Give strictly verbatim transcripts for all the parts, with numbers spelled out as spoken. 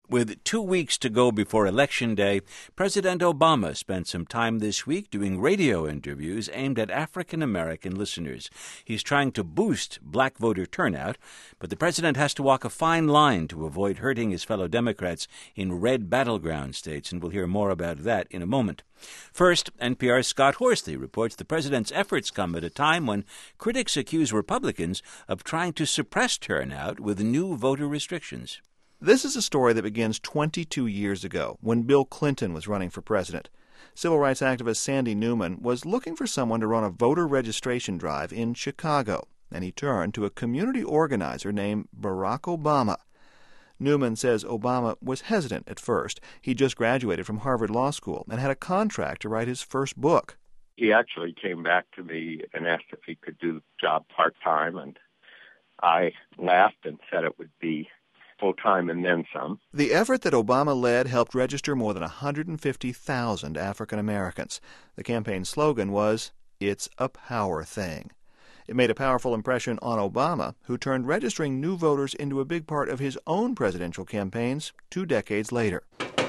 With two weeks to go before Election Day, President Obama spent some time this week doing radio interviews aimed at African American listeners. He's trying to boost black voter turnout, but the president has to walk a fine line to avoid hurting his fellow Democrats in red battleground states, and we'll hear more about that in a moment. First, N P R's Scott Horsley reports the president's efforts come at a time when critics accuse Republicans of trying to suppress turnout with new voter restrictions. This is a story that begins twenty-two years ago when Bill Clinton was running for president. Civil rights activist Sandy Newman was looking for someone to run a voter registration drive in Chicago, and he turned to a community organizer named Barack Obama. Newman says Obama was hesitant at first. He just graduated from Harvard Law School and had a contract to write his first book. He actually came back to me and asked if he could do the job part-time, and I laughed and said it would be full-time and then some. The effort that Obama led helped register more than one hundred fifty thousand African Americans. The campaign slogan was, "It's a power thing." It made a powerful impression on Obama, who turned registering new voters into a big part of his own presidential campaigns two decades later.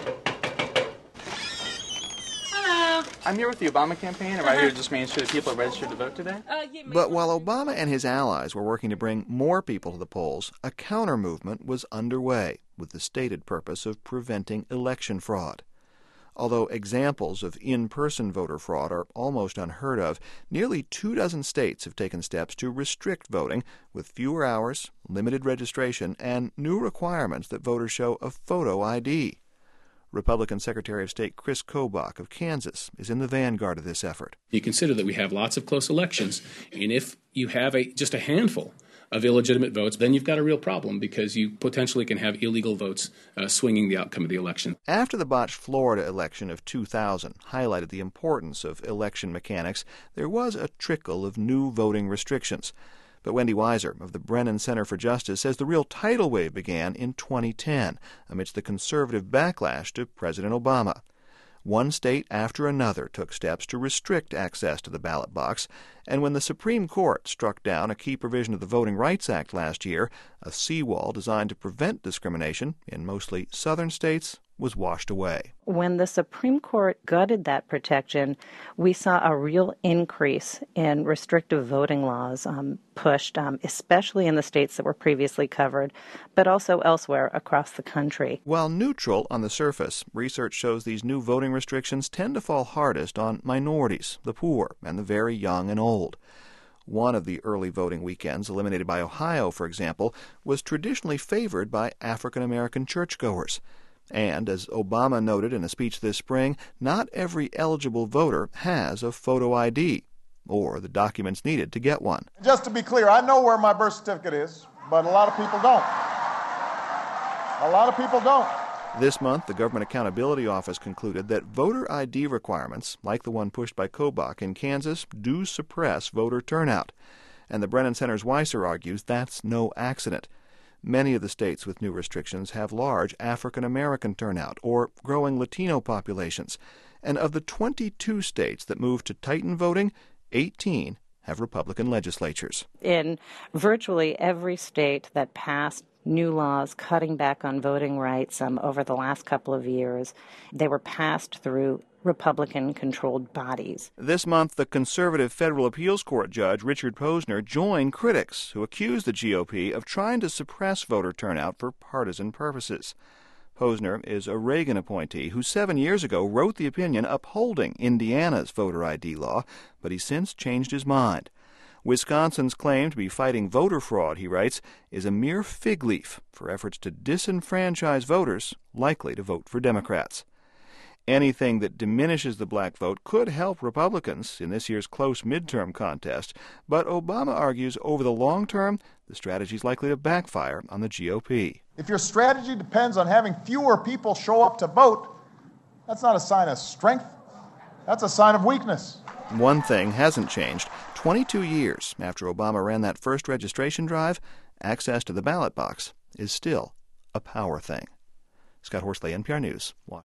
I'm here with the Obama campaign. I'm right here just making sure that people are registered to vote today. But while Obama and his allies were working to bring more people to the polls, a counter-movement was underway with the stated purpose of preventing election fraud. Although examples of in-person voter fraud are almost unheard of, nearly two dozen states have taken steps to restrict voting with fewer hours, limited registration, and new requirements that voters show a photo I D. Republican Secretary of State Chris Kobach of Kansas is in the vanguard of this effort. You consider that we have lots of close elections, and if you have a just a handful of illegitimate votes, then you've got a real problem because you potentially can have illegal votes uh, swinging the outcome of the election. After the botched Florida election of two thousand highlighted the importance of election mechanics, there was a trickle of new voting restrictions. But Wendy Weiser of the Brennan Center for Justice says the real tidal wave began in twenty ten amidst the conservative backlash to President Obama. One state after another took steps to restrict access to the ballot box, and when the Supreme Court struck down a key provision of the Voting Rights Act last year, a seawall designed to prevent discrimination in mostly southern states was washed away. When the Supreme Court gutted that protection, we saw a real increase in restrictive voting laws um, pushed, um, especially in the states that were previously covered, but also elsewhere across the country. While neutral on the surface, research shows these new voting restrictions tend to fall hardest on minorities, the poor, and the very young and old. One of the early voting weekends, eliminated by Ohio, for example, was traditionally favored by African American churchgoers. And, as Obama noted in a speech this spring, not every eligible voter has a photo I D or the documents needed to get one. Just to be clear, I know where my birth certificate is, but a lot of people don't. A lot of people don't. This month, the Government Accountability Office concluded that voter I D requirements, like the one pushed by Kobach in Kansas, do suppress voter turnout. And the Brennan Center's Weiser argues that's no accident. Many of the states with new restrictions have large African American turnout or growing Latino populations. And of the twenty-two states that moved to tighten voting, eighteen have Republican legislatures. In virtually every state that passed new laws cutting back on voting rights um, over the last couple of years, they were passed through Republican-controlled bodies. This month, the conservative federal appeals court judge Richard Posner joined critics who accused the G O P of trying to suppress voter turnout for partisan purposes. Posner is a Reagan appointee who seven years ago wrote the opinion upholding Indiana's voter I D law, but he's since changed his mind. Wisconsin's claim to be fighting voter fraud, he writes, is a mere fig leaf for efforts to disenfranchise voters likely to vote for Democrats. Anything that diminishes the black vote could help Republicans in this year's close midterm contest, but Obama argues over the long term, the strategy is likely to backfire on the G O P. If your strategy depends on having fewer people show up to vote, that's not a sign of strength. That's a sign of weakness. One thing hasn't changed. twenty-two years after Obama ran that first registration drive, access to the ballot box is still a power thing. Scott Horsley, N P R News, Washington.